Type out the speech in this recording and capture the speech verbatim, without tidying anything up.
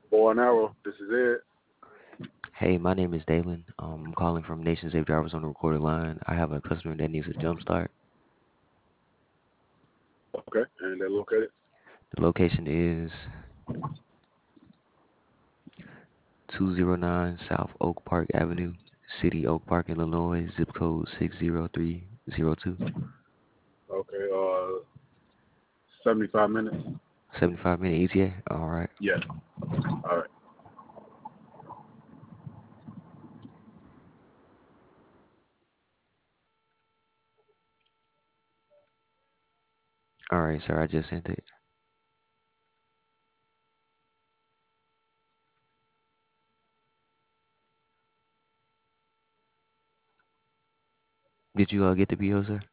Bow and Arrow, this is it. Hey, my name is Dalen. Um, I'm calling from Nation Safe Drivers on the recorded line. I have a customer that needs a jump start. Okay, and they're located. The location is two oh nine South Oak Park Avenue, City Oak Park, Illinois, zip code six zero three zero two. Okay, uh, seventy-five minutes. seventy-five minute E T A. All right. Yeah. All right. All right, sir. I just sent it. Did you uh, get the P O, sir?